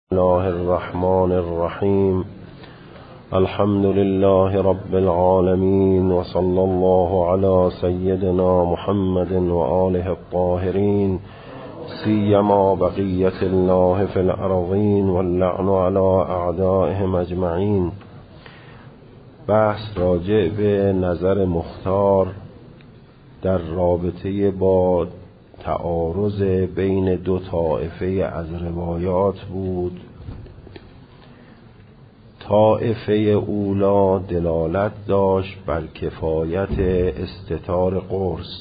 الله الرحمن الرحیم. الحمد لله رب العالمین و صلی الله علی سیدنا محمد و آله الطاهرین، سیما بقیت الله فی الارضین واللعن علی اعدائهم اجمعین. بحث راجع به نظر مختار در رابطه با تعارض بین دو طائفه از روایات بود. طائفه اولا دلالت داشت بر کفایت استتار قرص،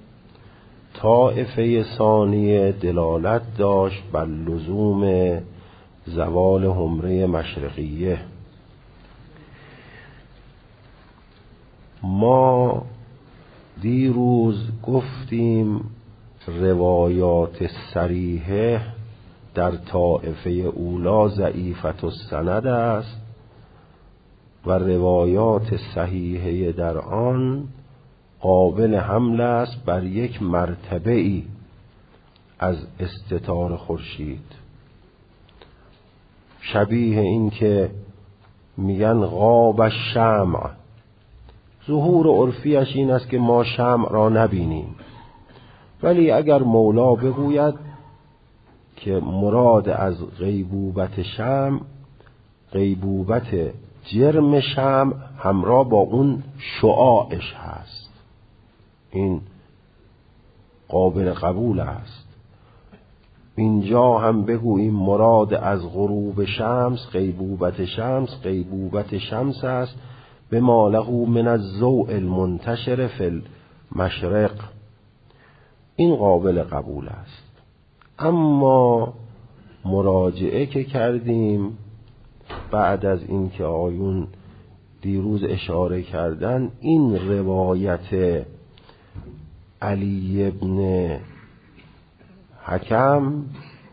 طائفه ثانیه دلالت داشت بر لزوم زوال حمره مشرقیه. ما دیروز گفتیم روایات صریحه در طائفه اولا ضعیفة السند است و روایات صحیحه در آن قابل حمل است بر یک مرتبه ای از استتار خورشید، شبیه این که میگن غاب الشمع. ظهور عرفیش این است که ما شمع را نبینیم، ولی اگر مولا بگوید که مراد از غیبوبت شمع غیبوبت جرم شمع همراه با اون شعاعش هست، این قابل قبول است. اینجا هم بگوییم مراد از غروب شمس غیبوبت شمس است به ما له من الضوء المنتشر فی المشرق، این قابل قبول است. اما مراجعه که کردیم بعد از این که آیون دیروز اشاره کردن، این روایت علی ابن حکم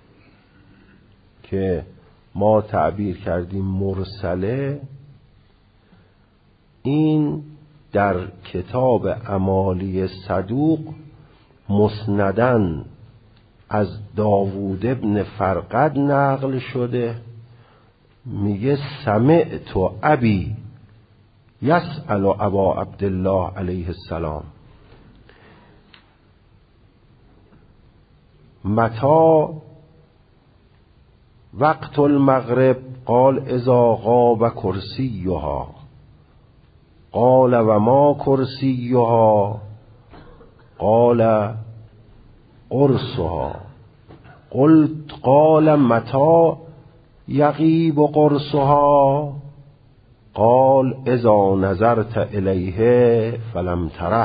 که ما تعبیر کردیم مرسله، این در کتاب امالی صدوق مسندن از داوود ابن فرقد نقل شده. میگه سمعت ابی یسأل ابا عبدالله علیه السلام متى وقت المغرب قال اذا غاب کرسیها قال و ما کرسیها قال قرصها قلت قال متى یغیب قرصها قال اذا نظرت الیه فلم تره.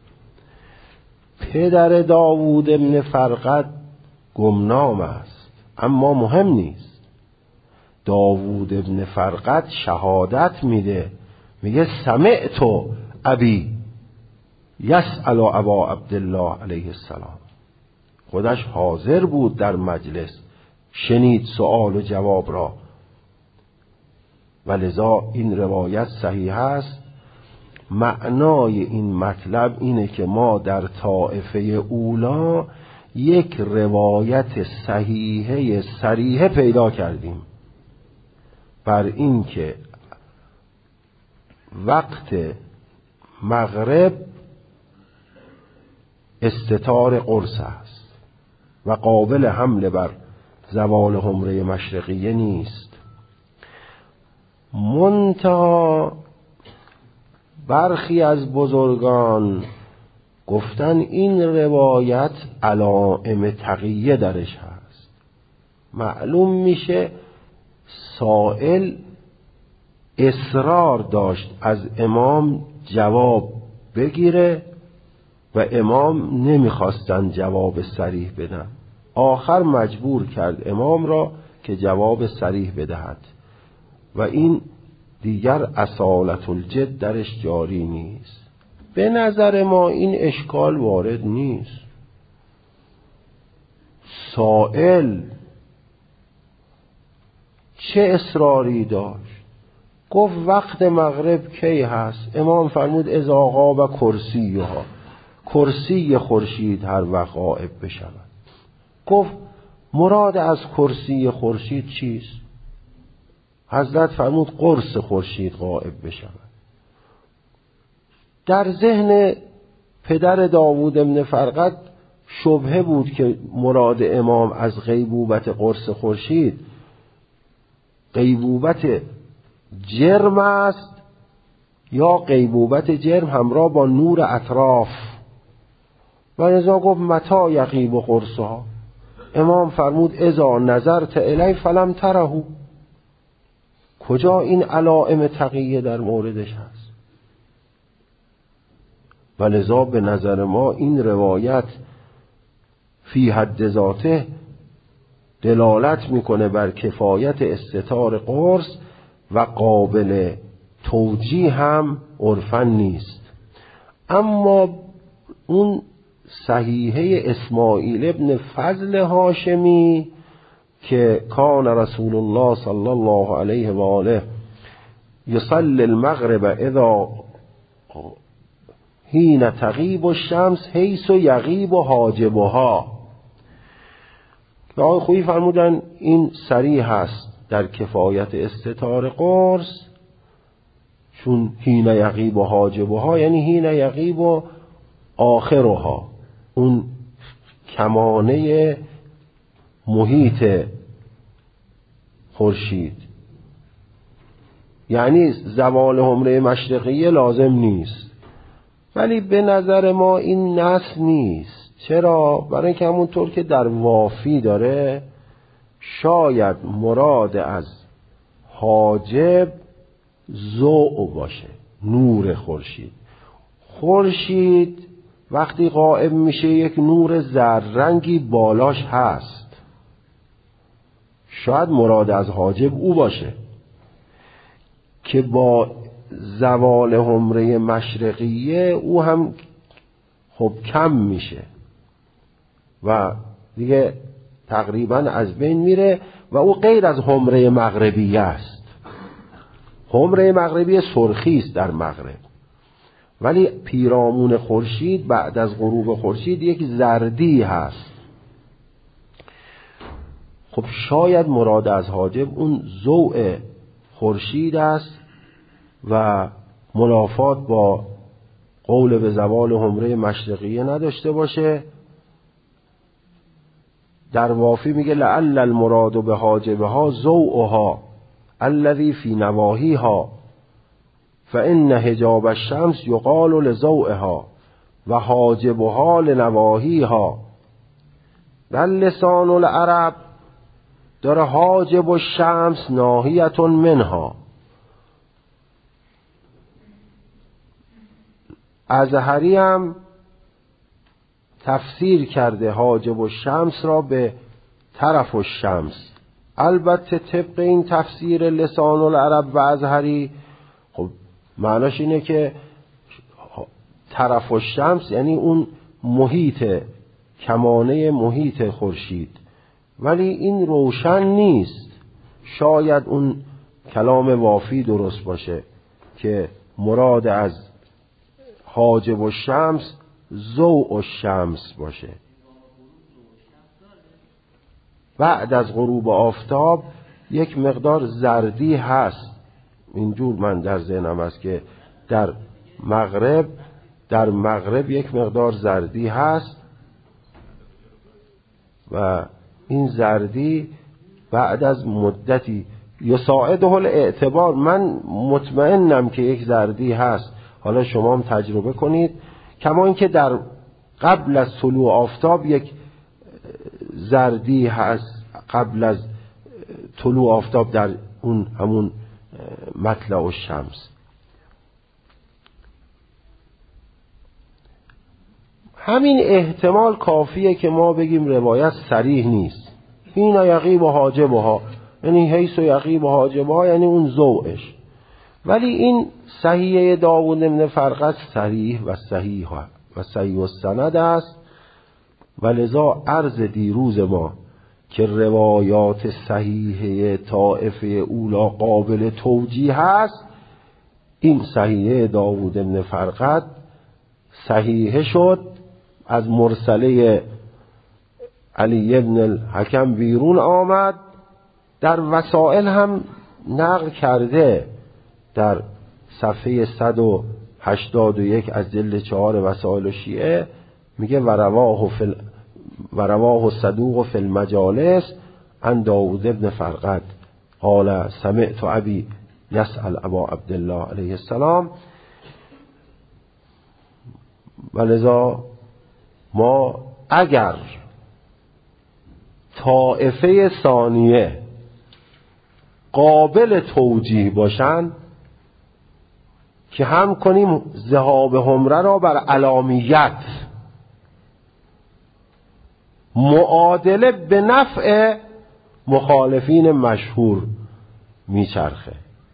پدر داوود ابن فرقد گمنام است، اما مهم نیست. داوود ابن فرقد شهادت میده، میگه سمعت ابی یسأل ابا عبدالله علیه السلام، خودش حاضر بود در مجلس، شنید سؤال و جواب را، ولذا این روایت صحیح است. معنای این مطلب اینه که ما در طائفه اولا یک روایت صحیحه صریحه پیدا کردیم بر این که وقت مغرب استتار قرص است و قابل حمل بر زوال حمره مشرقیه نیست. منتها برخی از بزرگان گفتن این روایت علائم تقیه درش هست. معلوم میشه سائل اصرار داشت از امام جواب بگیره و امام نمیخواستن جواب صریح بدن، آخر مجبور کرد امام را که جواب صریح بدهد و این دیگر اصالت الجد درش جاری نیست. به نظر ما این اشکال وارد نیست. سائل چه اصراری داشت؟ گفت وقت مغرب کی هست؟ امام فرمود اذا غاب کرسیها، کرسی خورشید هر وقت غائب بشود. گفت مراد از کرسی خورشید چیست؟ حضرت فرمود قرص خورشید غائب بشود. در ذهن پدر داوود ابن فرقد شبهه بود که مراد امام از غیبوبت قرص خورشید غیبوبت جرم است یا غیبوبت جرم همراه با نور اطراف. و ازا گفت متى یغیب قرصها. امام فرمود اذا نظرت الی فلم تره. کجا این علائم تقیه در موردش هست؟ ولذا به نظر ما این روایت فی حد ذاته دلالت میکنه بر کفایت استتار قرص و قابل توجیه هم عرفاً نیست. اما اون صحیحه اسماعیل ابن فضل هاشمی که کان رسول الله صلی الله علیه و آله یصلی المغرب اذا حین تغیب الشمس حیث یغیب حاجبها، که آقای خویی فرمودن این صریح هست در کفایت استتار قرص، چون حین یغیب حاجبها یعنی حین یغیب آخرها، اون کمانه محیط خورشید، یعنی زوال حمره مشرقیه لازم نیست. ولی به نظر ما این نص نیست. چرا؟ برای اینکه همونطور که در وافی داره شاید مراد از حاجب ضوء باشه، نور خورشید. خورشید وقتی غائب میشه یک نور زررنگی بالاش هست، شاید مراد از حاجب او باشه که با زوال حمره مشرقیه او هم خب کم میشه و دیگه تقریبا از بین میره و او غیر از حمره مغربیه است. حمره مغربی سرخی است در مغرب، ولی پیرامون خورشید بعد از غروب خورشید یک زردی هست. خب شاید مراد از حاجب اون ضوء خورشید است و منافات با قول به زوال حمره مشرقیه نداشته باشه. در وافی میگه لعل المراد به حاجبها ضوءها الذی فی نواهیها فإن حجاب الشمس یقال لضوئها و حاجبها لنواهیها. در لسان العرب داره حاجب الشمس ناهیة منها. ازهری هم تفسیر کرده حاجب الشمس را به طرف الشمس. البته طبق این تفسیر لسان العرب و ازهری خب معناش اینه که طرف الشمس یعنی اون محیط، کمانه محیط خورشید، ولی این روشن نیست. شاید اون کلام وافی درست باشه که مراد از حاجب الشمس ضوء الشمس باشه. بعد از غروب آفتاب یک مقدار زردی هست، اینجور من در ذهنم است که در مغرب یک مقدار زردی هست و این زردی بعد از مدتی یساعده الاعتبار. من مطمئنم که یک زردی هست، حالا شما هم تجربه کنید. کما اینکه در قبل از طلوع آفتاب یک زردی هست، قبل از طلوع آفتاب در اون همون مطلع الشمس. همین احتمال کافیه که ما بگیم روایت صریح نیست. این یغیب حاجبها یعنی حیث یغیب حاجبها یعنی اون ضوءش. ولی این صحیحه داوود بن فرقد صریح و صحیح السند است و لذا عرض دیروز ما که روایات صحیحه طائفه اولا قابل توجیه هست، این صحیحه داوود بن فرقد صحیحه شد از مرسله علی ابن الحکم بیرون آمد. در وسائل هم نقل کرده، در صفحه 181 از جلد 4 وسائل شیعه میگه ورواه صدوق فی المجالس عن داوود ابن فرقد قال سمعت ابی یسأل ابا عبدالله علیه السلام. ولذا ما اگر طائفه ثانیه قابل توجیه باشن که هم کنیم ذهاب حمره را بر علامیت معادله به نفع مخالفین مشهور میچرخه.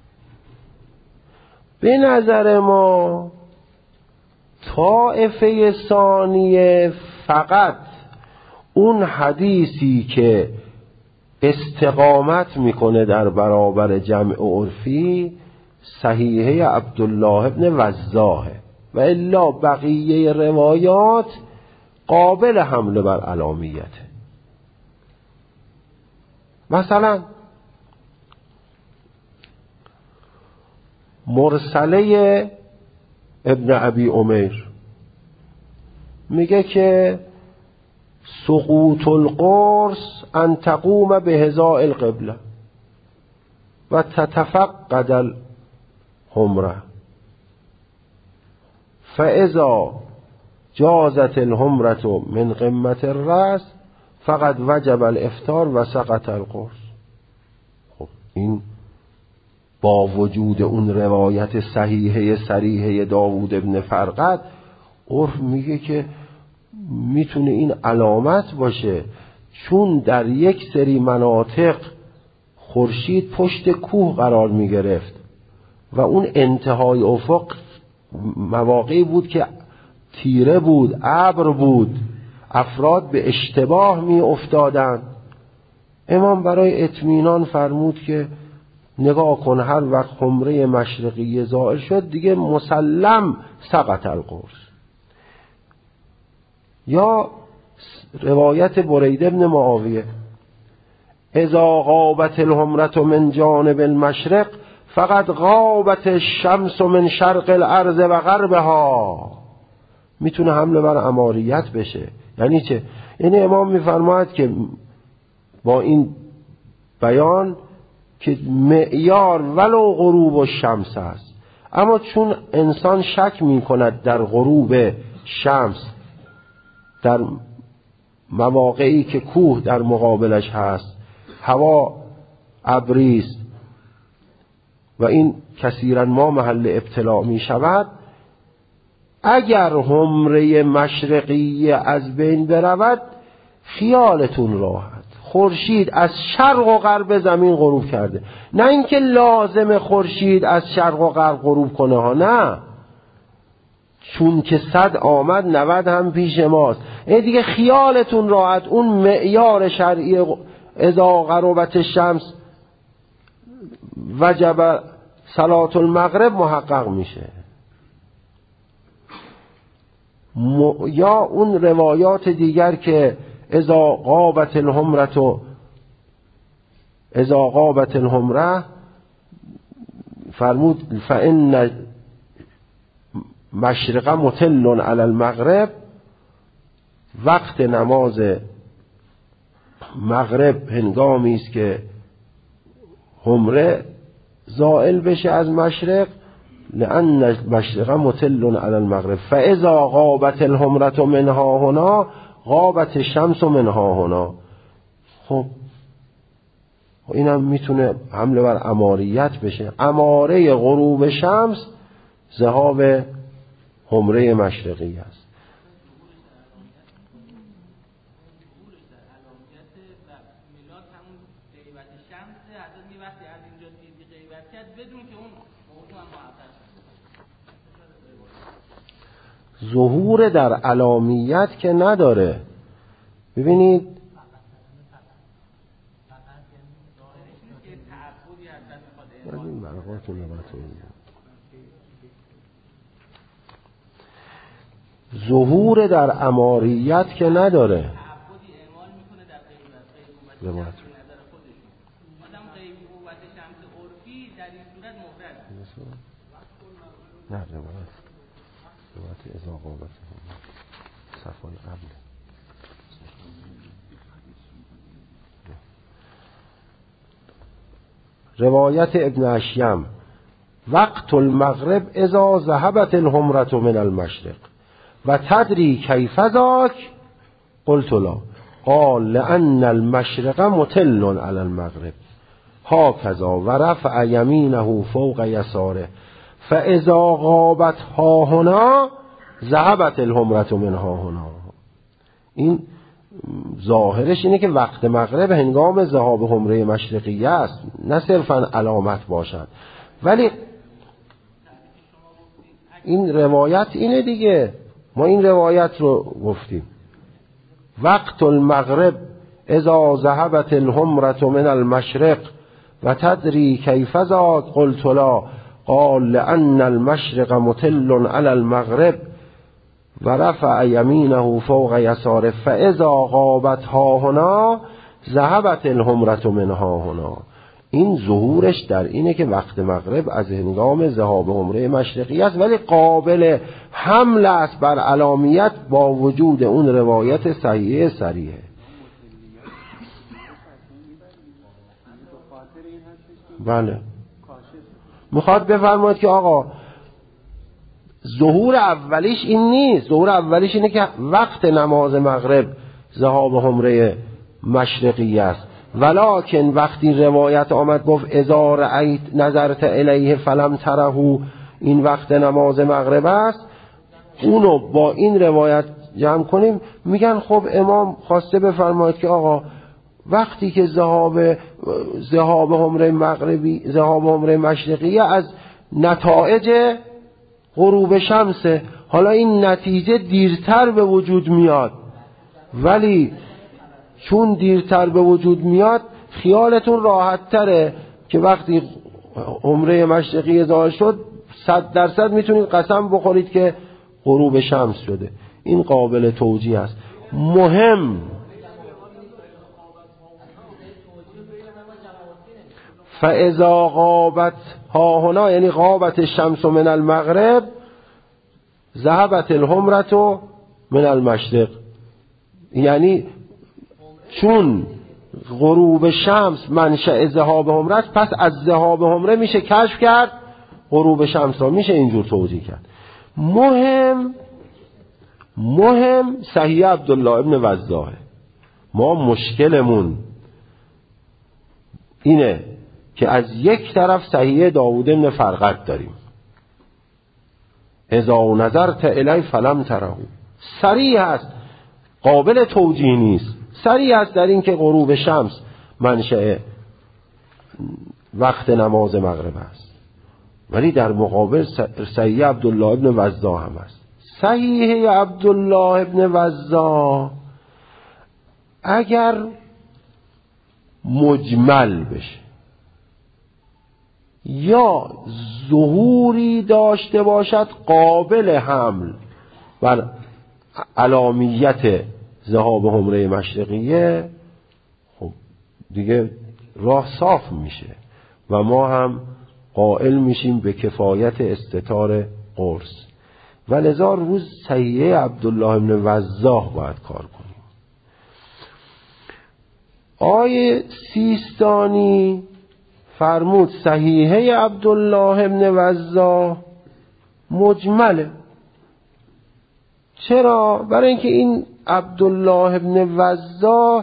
به نظر ما طائفه ثانیه فقط اون حدیثی که استقامت میکنه در برابر جمع عرفی صحیحه عبدالله ابن وزاحه و الا بقیه روایات قابل حمله بر علامیته. مثلا مرسله ابن ابی عمیر میگه که سقوط القرص ان تقوم به حذاء القبله و تتفقد الحمره فاذا جازت الحمره من قمه الراس فقد وجب الافطار و سقط القرص. خب این با وجود اون روایت صحیحه صریحه داوود ابن فرقد عرف میگه که میتونه این علامت باشه، چون در یک سری مناطق خورشید پشت کوه قرار میگرفت و اون انتهای افق مواقعی بود که تیره بود، ابر بود، افراد به اشتباه می افتادن. امام برای اطمینان فرمود که نگاه کن هر وقت حمره مشرقی زائل شد دیگه مسلم سقط القرص. یا روایت برید ابن معاویه اذا غابت الحمرة من جانب المشرق فقد غابت الشمس من شرق الارض و غربها. میتونه حمله بر اماریت بشه. یعنی چه؟ یعنی امام میفرماید که با این بیان که معیار ولو غروب الشمس است، اما چون انسان شک میکند در غروب شمس در مواقعی که کوه در مقابلش هست، هوا ابریست و این کثیرا ما محل ابتلا می شود، اگر حمره مشرقی از بین برود خیالتون راحت، خورشید از شرق و غرب زمین غروب کرده. نه اینکه لازم خورشید از شرق و غرب غروب کنه ها، نه، چون که 100 آمد 90 هم پیش ماست. این دیگه خیالتون راحت، اون معیار شرعی اذا غربت الشمس وجب صلاة المغرب محقق میشه. یا اون روایات دیگر که اذا غابت الحمره فرمود فإن مشرق مطل علی المغرب، وقت نماز مغرب هنگامی است که حمره زائل بشه از مشرق، لأن مشرق مطل علی المغرب فاذا غابت الحمره منها هنا غابت الشمس منها هنا. خب اینم میتونه حمله بر اماریت بشه. اماره غروب شمس ذهاب حمره مشرقی است. ظهور در علامیت که نداره. ببینید ظهور در اماریت که نداره. روایت آدم غیبی قوت شمس عرفی در این صورت مفرد نه روایت ازا قابت صفحه قبل روایت ابن اشیم وقت المغرب اذا ذهبت الحمرة من المشرق و تدری کیف ذاک قلت لا قال لأن المشرق متل على المغرب هكذا و رفع یمینه فوق یساره فاذا غابت ها هنا ذهبت الحمرة من ها هنا. این ظاهرش اینه که وقت مغرب هنگام ذهاب حمره مشرقیه است، نه صرفا علامت باشند. ولی این روایت اینه دیگه، ما این روایت رو گفتیم وقت المغرب اذا ذهبت الحمرة من المشرق و تدری کیف ذاک قلت لا قال لأن المشرق متل على المغرب و رفع یمینه فوق یساره فاذا غابت ها هنا ذهبت الحمرة من ها هنا. این ظهورش در اینه که وقت مغرب از هنگام ذهاب حمره مشرقی است، ولی قابل حمل است بر علامیت با وجود اون روایت صحیحه صریحه. بله میخواد بفرماید که آقا ظهور اولیش این نیست، ظهور اولیش اینه که وقت نماز مغرب ذهاب حمره مشرقی است، ولکن وقتی روایت آمد گفت اذا رأیت نظرت الیه فلم تره این وقت نماز مغرب است، اونو با این روایت جمع کنیم میگن خب امام خواسته بفرماید که آقا وقتی که ذهاب حمره مشرقی از نتایج غروب شمسه، حالا این نتیجه دیرتر به وجود میاد، ولی چون دیرتر به وجود میاد خیالتون راحت تره که وقتی حمره مشرقی ظاهر شد 100% میتونید قسم بخورید که غروب شمس شده. این قابل توجیه است. مهم فاذا غابت ها هنا یعنی غابت الشمس من المغرب ذهبت الحمرة من المشرق، یعنی چون غروب شمس منشأ ذهاب حمره است، پس از ذهاب حمره میشه کشف کرد غروب شمس را، میشه اینجور توجیه کرد. مهم صحیح عبدالله ابن وضاحه. ما مشکلمون اینه که از یک طرف صحیح داوود ابن فرقد داریم اذا نظرت الی فلم تره، صریح است، قابل توجیه نیست، صریح است در این که غروب شمس منشأ وقت نماز مغرب است، ولی در مقابل صحیح عبدالله ابن وضاح هم است. صحیح عبدالله ابن وضاح اگر مجمل بشه یا ظهوری داشته باشد قابل حمل بر علامیت ذهاب حمره مشرقیه، خب دیگه راه صاف میشه و ما هم قائل میشیم به کفایت استتار قرص، و لذا روز صحیح عبدالله ابن وضاح باید کار کنیم. آیه سیستانی فرمود صحیحه عبدالله ابن وضاح مجمله. چرا؟ برای اینکه این عبدالله ابن وضاح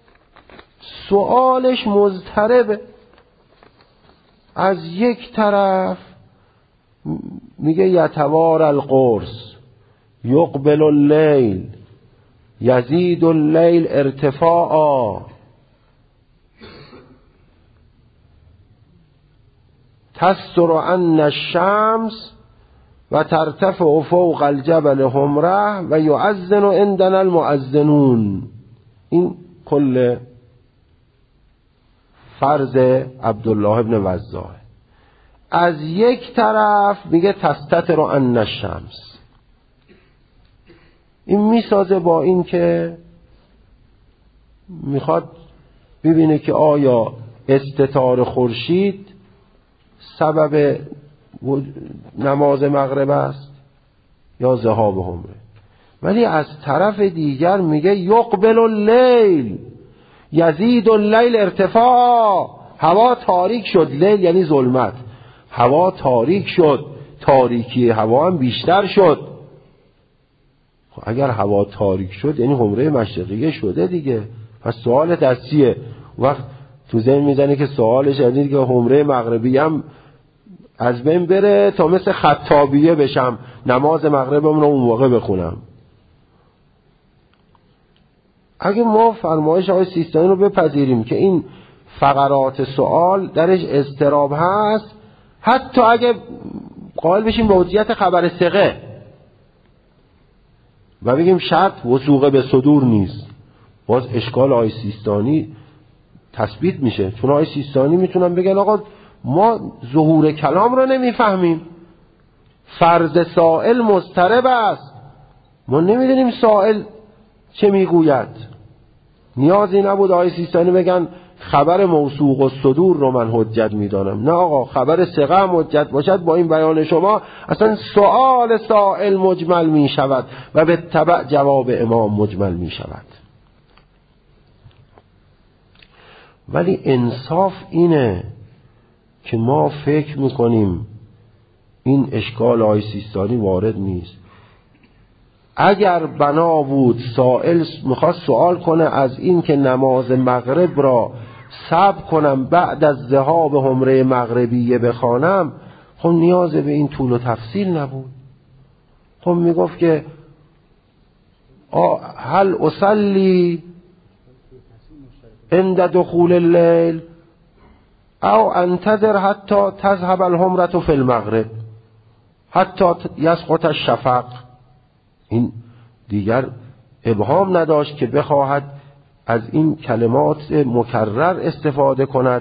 سؤالش مضطربه. از یک طرف میگه یتوار القرص یقبل اللیل یزید اللیل ارتفاعا تستر عن الشمس و ترتفع فوق الجبل حمره و یؤذن عندنا المؤذنون. این کل فرض عبدالله ابن وضاح. از یک طرف میگه تستتر عن الشمس، این میسازه با این که میخواد ببینه که آیا استتار خورشید سبب نماز مغرب است یا ذهاب همره. ولی از طرف دیگر میگه یقبل اللیل یزید اللیل ارتفاع. هوا تاریک شد، لیل یعنی ظلمت، هوا تاریک شد، تاریکی هوا هم بیشتر شد. خب اگر هوا تاریک شد یعنی همره مشرقیه شده دیگه. پس سوالت از چیه؟ وقت تو ذهن میزنه که سوالش از اینه که همره مغربی هم از بین بره تا مثل خطابیه بشم، نماز مغربمون رو اون موقع بخونم. اگه ما فرمایش آقای سیستانی رو بپذیریم که این فقرات سوال درش اضطراب هست، حتی اگه قائل بشیم به حجیت خبر ثقه و بگیم شرط وثوق به صدور نیست، باز اشکال آقای سیستانی تثبیت میشه. چون آقای سیستانی میتونن بگن آقا ما ظهور کلام رو نمیفهمیم، فرض سائل مضطرب است، ما نمیدونیم سائل چه میگوید. نیازی نبود آقای سیستانی بگن خبر موثوق و صدور رو من حجت میدانم. نه آقا، خبر ثقه هم حجت باشد با این بیان شما اصلا سؤال سائل مجمل می شود و به تبع جواب امام مجمل می شود. ولی انصاف اینه که ما فکر میکنیم این اشکال آقای سیستانی وارد نیست. اگر بنا بود سائل میخواست سوال کنه از این که نماز مغرب را صبر کنم بعد از ذهاب همره مغربیه بخوانم، خب نیاز به این طول و تفصیل نبود. خب میگفت که هل اصلی عند دخول اللیل او انتظر حتی تذهب الهمره فی المغرب حتی یسقط الشفق. این دیگر ابهام نداشت که بخواهد از این کلمات مکرر استفاده کند.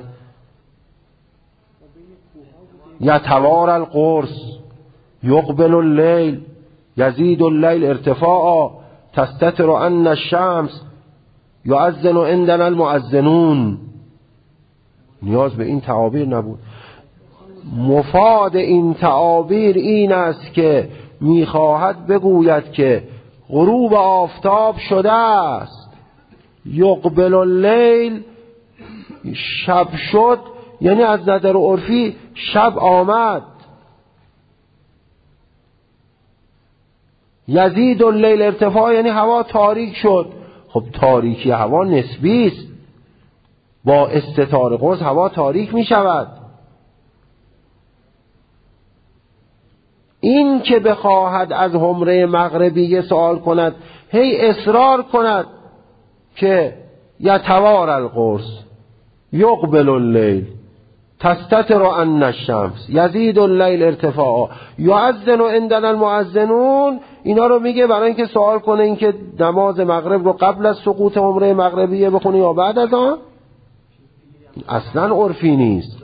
یتوار القرص یقبل اللیل یزید اللیل ارتفاعا تستتر ان الشمس یؤذن عندنا المؤذنون. نیاز به این تعابیر نبود. مفاد این تعابیر این است که میخواهد بگوید که غروب آفتاب شده است، یقبل اللیل شب شد، یعنی از نظر عرفی شب آمد. یزید اللیل ارتفاع یعنی هوا تاریک شد. خب تاریکی هوا نسبی است، با استتار قرص هوا تاریک می شود. این که بخواهد از همره مغربی سوال کند، هی اصرار کند که یتوار القرص یقبل اللیل تستتر ان الشمس یزید اللیل ارتفاعا یؤذن عندنا المؤذنون، اینا رو میگه برای اینکه سوال کنه اینکه نماز مغرب رو قبل از سقوط همره مغربیه بخونی یا بعد از آن. اصلا عرفی نیست.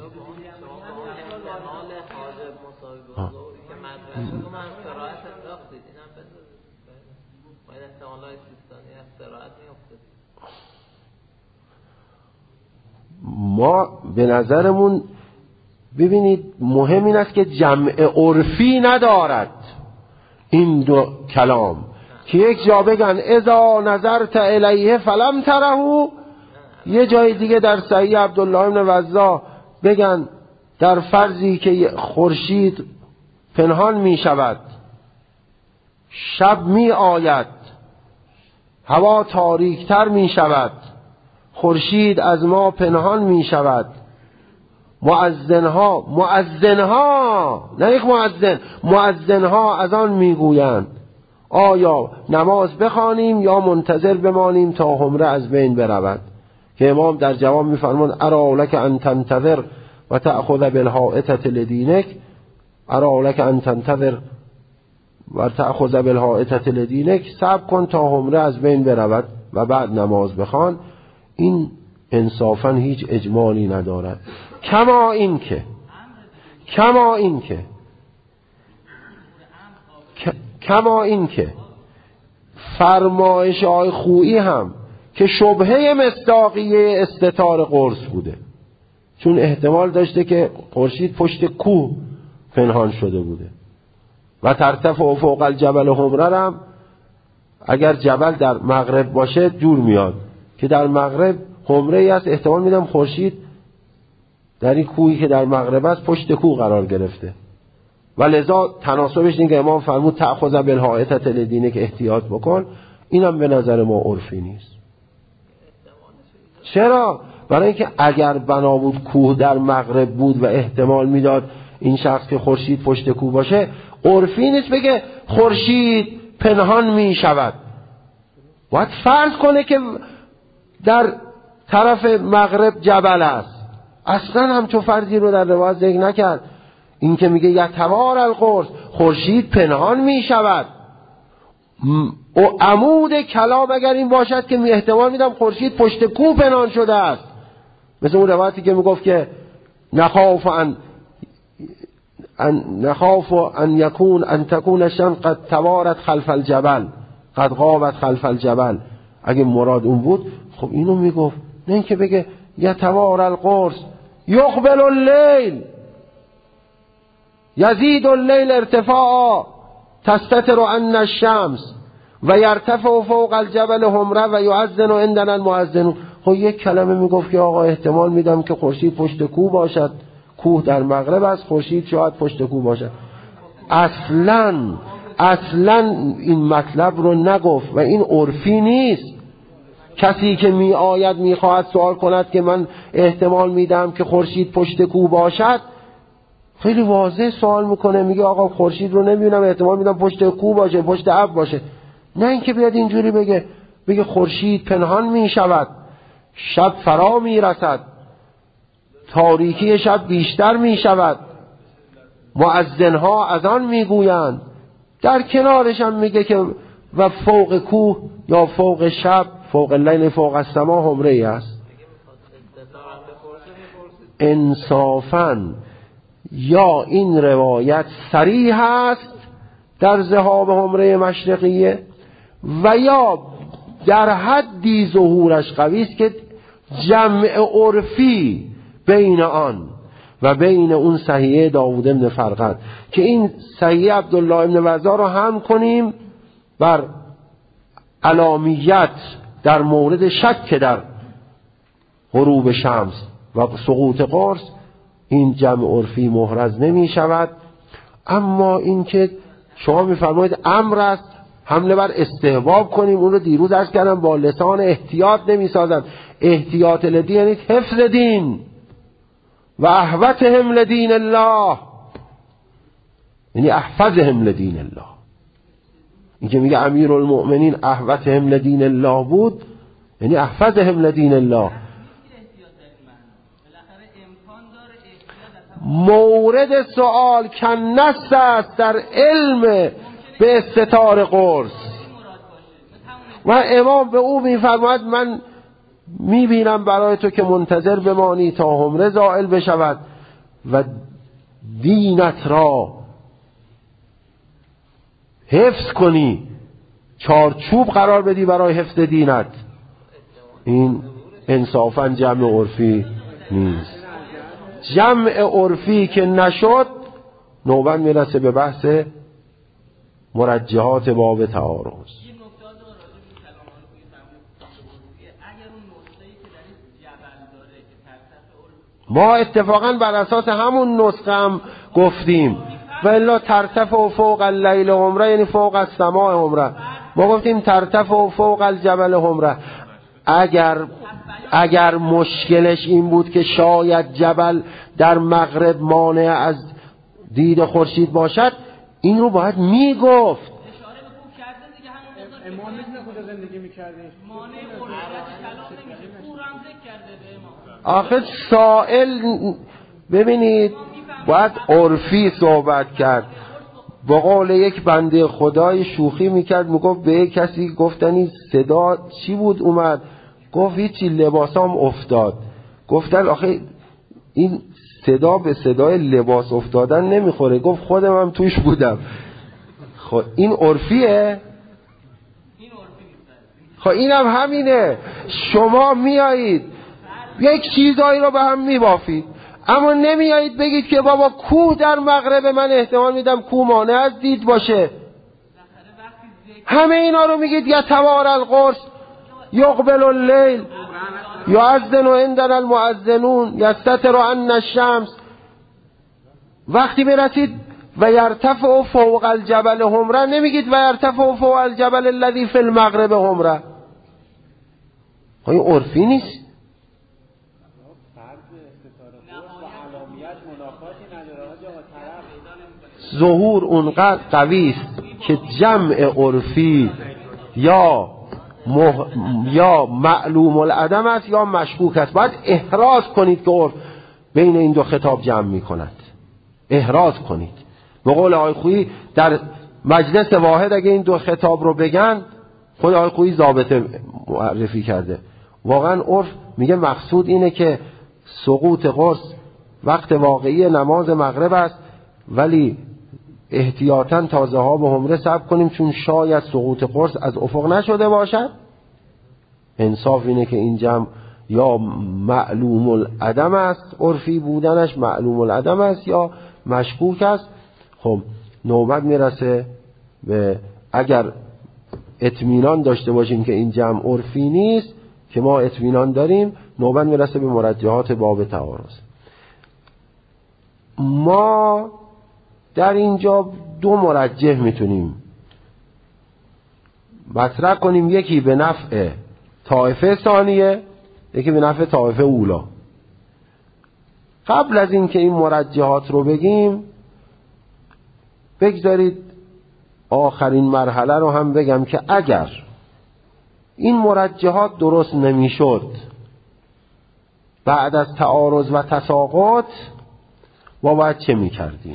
ما به نظرمون ببینید مهم این است که جمع عرفی ندارد این دو کلام، که یک جا بگن اذا نظرت الیه فلم ترهو، یه جای دیگه در صحیح عبدالله ابن وضاح بگن در فرضی که خورشید پنهان می شود، شب می آید، هوا تاریکتر می شود، خورشید از ما پنهان می شود، مؤذنها نه یک مؤذنها از آن می گویند آیا نماز بخوانیم یا منتظر بمانیم تا همره از بین برود. که امام در جواب می فرماند ارا لک ان تنتظر و تأخذ بالحائطة لدینک، ارا لک ان تنتظر و تأخذ بالحائطة لدینک، صبر کن تا همره از بین برود و بعد نماز بخوان. این انصافا هیچ اجمالی ندارد. کما این که فرمایش آقای خویی هم که شبهه مصداقیه استتار قرص بوده، چون احتمال داشته که خورشید پشت کوه پنهان شده بوده. و ترتفع فوق الجبل حمره هم اگر جبل در مغرب باشه جور میاد که در مغرب حمره ای است، احتمال میدم خورشید در این کوهی که در مغرب است پشت کوه قرار گرفته و لذا تناسبش این که امام فرمود تأخذ بالحائطة لدینه که احتیاط بکن، اینم به نظر ما عرفی نیست. چرا؟ برای اینکه اگر بنا بود کوه در مغرب بود و احتمال میداد این شخص که خورشید پشت کوه باشه، عرفی نیست بگه خورشید پنهان می شود. باید فرض کنه که در طرف مغرب جبل است. اصلا همچون فرضی رو در روایت ذکر نکرد. این که میگه یتوار القرص، خورشید پنهان می شود. عمود کلام اگر این باشد که احتمال میدم خورشید پشت کوه پنهان شده است، مثل اون روایتی که میگفت که نخاف ان تكون الشمس قد توارت خلف الجبل قد غابت خلف الجبل. اگه مراد اون بود خب اینو میگفت، نه اینکه بگه یتوار القرص یقبل الليل یزید الليل ارتفاعا تستتر عنا الشمس و یرتفع فوق الجبل حمره و یؤذن عندنا المؤذن. خب یک کلمه میگفت که آقا احتمال میدم که خورشید پشت کوه باشد، کوه در مغرب است، خورشید شاید پشت کوه باشد. اصلا این مطلب رو نگفت و این عرفی نیست. کسی که می آید می خواهد سوال کند که من احتمال میدم که خورشید پشت کوه باشد، خیلی واضح سوال میکنه، میگه آقا خورشید رو نمیبینم، احتمال میدم پشت کوه باشه، پشت ابر باشه. نه اینکه بیاد اینجوری بگه خورشید پنهان می شود، شب فرا می رسد، تاریکی شب بیشتر می شود، مؤذنها اذان می گویند. در کنارش هم میگه که و فوق کوه یا فوق شب، فوق اللیل فوق السما حمره ای است. انصافاً یا این روایت صریح است در ذهاب حمره مشرقیه و یا در حدی ظهورش قوی است که جمع عرفی بین آن و بین اون صحیحه داوود بن فرقد، که این صحیحه عبدالله بن وضاح رو هم کنیم بر علامیت در مورد شک در غروب شمس و سقوط قرص، این جمع عرفی محرز نمی شود. اما این که شما میفرمایید امر است حمله بر استحباب کنیم، اون رو دیروز عرض کردم با لسان احتیاط نمی سازن. احتیاط لدین یعنی حفظ دین و احوتهم لدین الله، یعنی احفظهم لدین الله. این که میگه امیر المؤمنین احوتهم لدین الله بود، یعنی احفظهم لدین الله. مورد سوال کنست است در علم به استتار قرص و امام به او میفرماید من میبینم برای تو که منتظر بمانی تا حمره زائل بشود و دینت را حفظ کنی، چارچوب قرار بدی برای حفظ دینت. این انصافاً جمع عرفی نیست. جمع عرفی که نشد نوبت میرسه به بحث مرجحات باب تعارض. ما اتفاقا بر اساس همون نسخه هم گفتیم و الا ترتفع فوق اللیل حمره یعنی فوق السماء حمره. ما گفتیم ترتفع فوق الجبل حمره. اگر مشکلش این بود که شاید جبل در مغرب مانع از دید خورشید باشد، این رو باید میگفت. اشاره به خوب کرده دیگه، همون امام میتونه خود زندگی میکرده، مانع خورشید کلام نمیشه، پور هم ذکر کرده به امام. آخه سائل ببینید باید عرفی صحبت کرد. با قول یک بنده خدای شوخی میکرد، میگفت به کسی گفتنی صدا چی بود اومد، گفت هیچی لباسام افتاد. گفتن آخه این صدا به صدای لباس افتادن نمیخوره. گفت خودم هم توش بودم. خب این عرفیه؟ خب اینم همینه، شما میایید یک چیزایی رو به هم میبافید، اما نمیایید بگید که بابا کوه در مغرب، من احتمال میدم کوه مانع از دید باشه. همه اینا رو میگید یتوار القرص یقبل اللیل یؤذن عندنا المؤذنون یستتر عنا الشمس. وقتی برسید و یرتفع فوق الجبل حمره، نمیگید و یرتفع فوق الجبل الذی فی المغرب حمره. این عرفی نیست. ظهور اونقدر قوی است که جمع عرفی یا معلوم العدم است یا مشکوک است. باید احراز کنید که عرف بین این دو خطاب جمع می کند. احراز کنید. به قول آقای خویی در مجلس واحد اگه این دو خطاب رو بگن، خود آقای خویی ضابطه معرفی کرده. واقعا عرف میگه مقصود اینه که سقوط قرص وقت واقعی نماز مغرب است، ولی احتیاطاً تا ذهاب حمره صبر کنیم چون شاید سقوط قرص از افق نشده باشد. انصاف اینه که این جمع یا معلوم العدم است، عرفی بودنش معلوم العدم است، یا مشکوک است. خب نوبت میرسه به اگر اطمینان داشته باشیم که این جمع عرفی نیست، که ما اطمینان داریم، نوبت میرسه به مرجحات باب تعارض. ما در اینجا دو مرجح میتونیم مطرح کنیم، یکی به نفع طائفه ثانیه، یکی به نفع طائفه اولا. قبل از اینکه این مرجحات رو بگیم، بگذارید آخرین مرحله رو هم بگم که اگر این مرجحات درست نمیشد بعد از تعارض و تساقط، ما باید چه میکردیم؟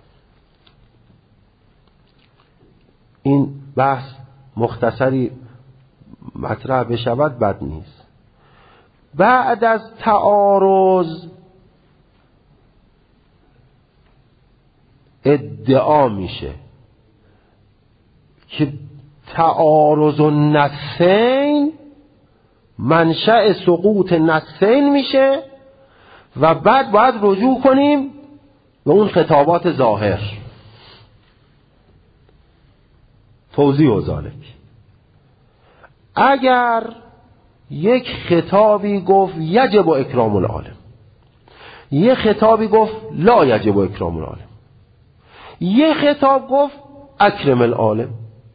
این بحث مختصری مطرح بشود بد نیست. بعد از تعارض ادعا میشه که تعارض النصین منشأ سقوط نصین میشه و بعد باید رجوع کنیم به اون خطابات ظاهر. توضیح و ذالک، اگر یک خطابی گفت یجب اکرام العالم، یک خطابی گفت لا یجب اکرام العالم، یک خطاب گفت اکرم العالم،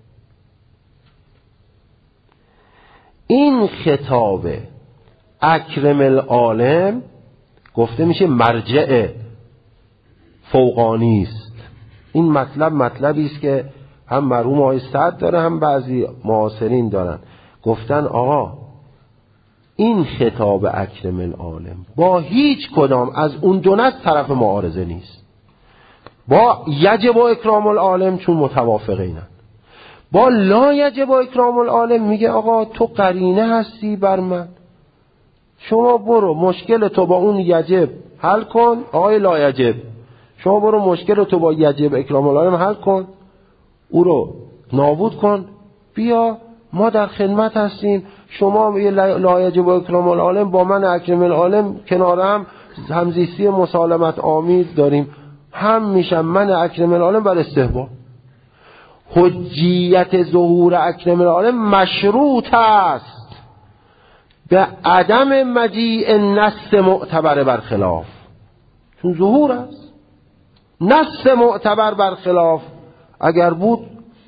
این خطاب اکرم العالم گفته میشه مرجع فوقانی است. این مطلب مطلبی است که هم مرحوم آقای سعد داره، هم بعضی معاصرین دارن. گفتن آقا این خطاب اکرم العالم با هیچ کدام از اون دو نص طرف معارضه نیست. با یجب اکرام العالم چون متوافقینن، با لا یجب اکرام العالم میگه آقا تو قرینه هستی بر من، شما برو مشکل تو با اون یجب حل کن. آقای لا یجب، شما برو مشکل تو با یجب اکرام العالم حل کن، او رو نابود کن، بیا ما در خدمت هستیم. شما لا یجب اکرام العالم با من اکرم العالم کنار هم همزیستی مسالمت آمیز داریم، هم میشم من اکرم العالم بر استحباب. حجیت ظهور اکرم العالم مشروط است به عدم مجیء نص معتبر برخلاف، چون ظهور است. نص معتبر برخلاف اگر بود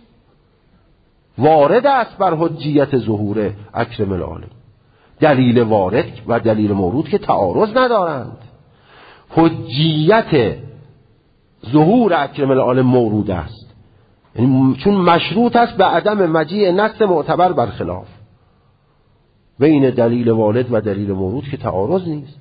وارد است بر حجیت ظهور اکرم العالم. دلیل وارد و دلیل مورود که تعارض ندارند. حجیت ظهور اکرم العالم مورود است، یعنی چون مشروط است به عدم مجیء نص معتبر برخلاف. بین دلیل وارد و دلیل مورود که تعارض نیست،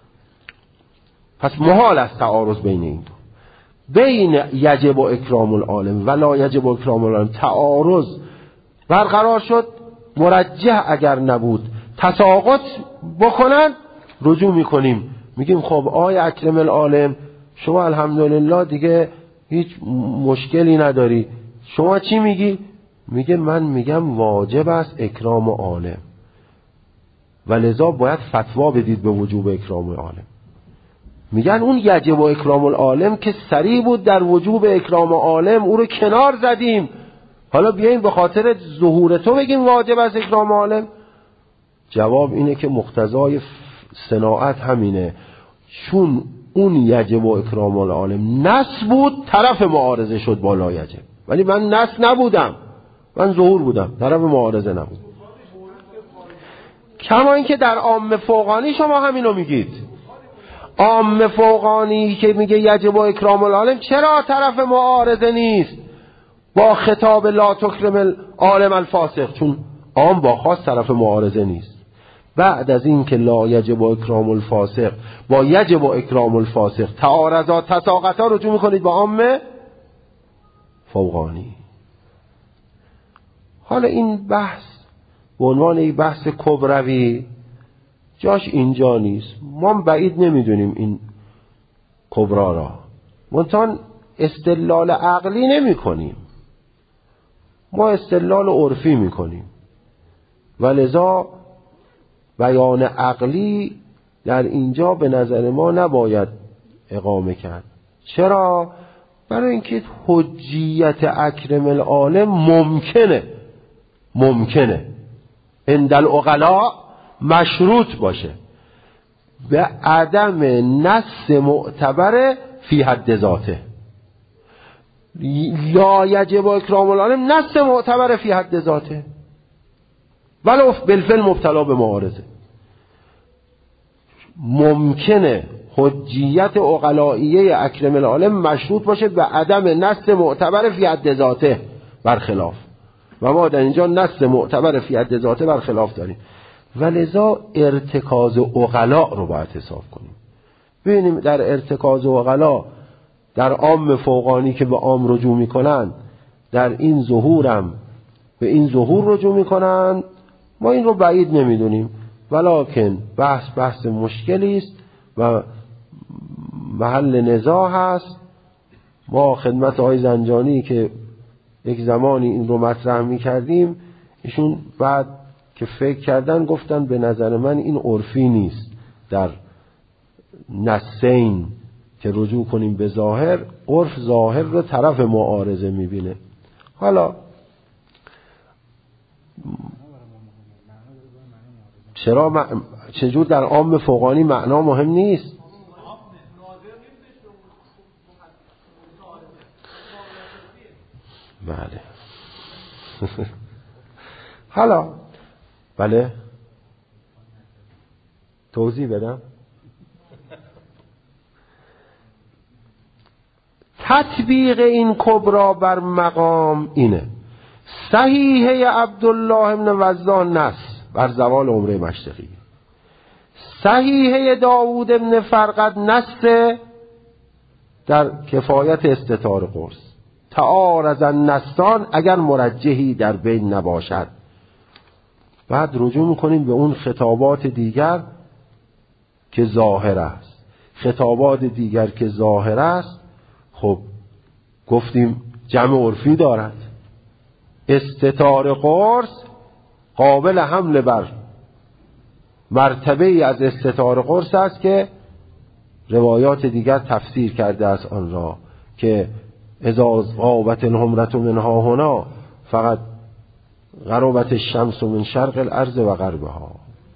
پس محال است تعارض بین این دو. بین یجب و اکرام العالم و لا یجب و اکرام العالم تعارض برقرار شد، مرجح اگر نبود تساقط بکنن، رجوع میکنیم میگیم خب آقای اکرم العالم شما الحمدلله دیگه هیچ مشکلی نداری، شما چی میگی؟ میگه من میگم واجب است اکرام عالم و لذا باید فتوا بدید به وجوب اکرام عالم. میگن اون یجب اکرام العالم که صریح بود در وجوب اکرام عالم، او رو کنار زدیم، حالا بیاییم به خاطر ظهور تو بگیم واجب است اکرام عالم. جواب اینه که مقتضای صناعت همینه، چون اون یجب اکرام العالم نص بود طرف معارضه شد بالا یجب، ولی من نص نبودم، من ظهور بودم، طرف معارضه نبود. کما اینکه در عام فوقانی شما همینو میگید، عام فوقانی که میگه یجب اکرام العالم چرا طرف معارضه نیست با خطاب لا تکرم العالم الفاسق؟ چون عام با خاص طرف معارضه نیست. بعد از این که لا یجب اکرام الفاسق با یجب اکرام الفاسق تعارضات تساقطا رجوع میکنید با عام فوقانی. حالا این بحث به عنوان این بحث کبروی جاش اینجا نیست، ما بعید نمیدونیم این کبرا را، منتها استدلال عقلی نمی کنیم، ما استدلال عرفی می کنیم و لذا بیان عقلی در اینجا به نظر ما نباید اقامه کرد. چرا؟ برای اینکه حجیت اکرم العالم ممکنه عند العقلاء مشروط باشه به عدم نص معتبر فی حد ذاته. لا یجب اکرام العالم نص معتبر فی حد ذاته ولو بالفعل مبتلا به معارضه. ممکنه حجیت عقلائیه اکرم العالم مشروط باشه به عدم نص معتبر فی حد ذاته برخلاف، و ما در اینجا نص معتبر فی حد ذاته برخلاف داریم و لذا ارتکاز عقلاء رو باید حساب کنیم. ببینیم در ارتکاز عقلاء در عام فوقانی که به عام رجوع میکنن، در این ظهورم به این ظهور رجوع میکنن، ما این رو بعید نمیدونیم، ولکن بحث مشکلی است و محل نزاع هست. ما خدمت آقای زنجانی که یک زمانی این رو مطرح میکردیم، ایشون بعد که فکر کردن گفتن به نظر من این عرفی نیست، در نصین که رجوع کنیم به ظاهر، عرف ظاهر رو طرف معارضه میبینه. حالا چجور در عام فوقانی معنا مهم نیست؟ بله. حالا بله توضیح بدم. تطبیق این کبرا بر مقام اینه: صحیحه عبدالله ابن وضاح نص بر زوال عمره مشرقی، صحیحه داوود ابن فرقد نص در کفایت استطار قرص، تعارض النصان اگر مرجحی در بین نباشد. بعد رجوع میکنیم به اون خطابات دیگر که ظاهر است. خطابات دیگر که ظاهر است، خب گفتیم جمع عرفی دارد. استطار قرص قابل حمل بر مرتبه ای از استطار قرص است که روایات دیگر تفسیر کرده است آن را که اذا غابت الحمرة منها هنا فقط غربت الشمس من شرق الارض و غربها.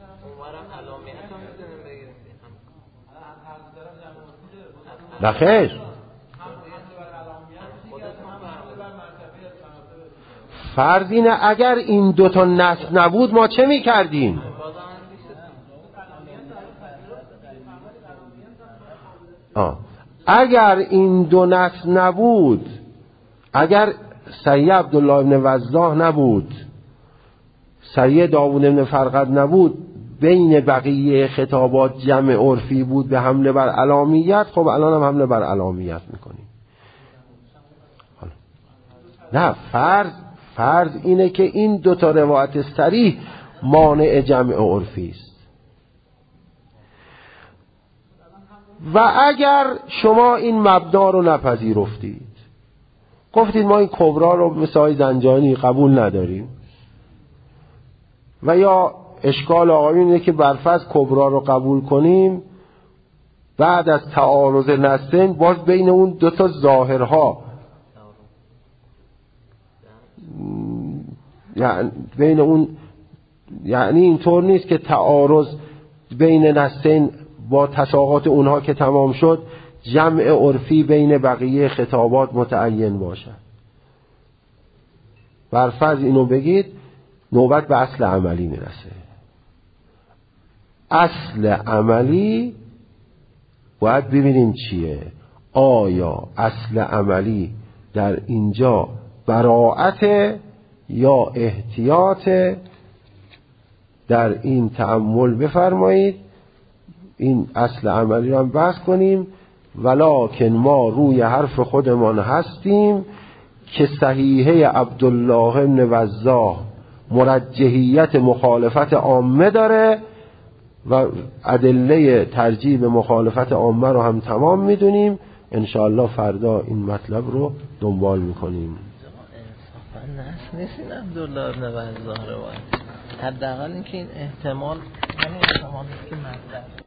نخیر، فرض اینه اگر این دوتا نص نبود ما چه می کردیم؟ اگر این دو نص نبود، اگر صحیح عبدالله ابن وضاح نبود، صحیح داوود ابن فرقد نبود، بین بقیه خطابات جمع عرفی بود به حمله بر علامیت، خب الان هم حمله بر علامیت میکنیم. نه، فرض اینه که این دوتا روایت صریح مانع جمع عرفی است. و اگر شما این مبنا رو نپذیرفتید، گفتید ما این کبرا رو مثل آقای زنجانی قبول نداریم، و یا اشکال آقایون اینه که برفرض کبرا رو قبول کنیم، بعد از تعارض نصین باز بین اون دو تا ظاهرها، یعنی بین اون، یعنی اینطور نیست که تعارض بین نصین با تساقط اونها که تمام شد جمع عرفی بین بقیه خطابات متعین باشد. برفرض اینو بگید، نوبت به اصل عملی میرسه. اصل عملی باید ببینیم چیه. آیا اصل عملی در اینجا براءت یا احتیاط؟ در این تأمل بفرمایید، این اصل عملی رو هم بحث کنیم. ولکن ما روی حرف خودمان هستیم که صحیحه عبدالله بن وضاح مرجحیت مخالفت عامه داره و ادله ترجیح مخالفت عامه رو هم تمام میدونیم. انشاءالله فردا این مطلب رو دنبال میکنیم. انصافا نیست این عبدالله بن وضاح روایت، حداقل اینکه این احتمال، همین احتمالی که مطلب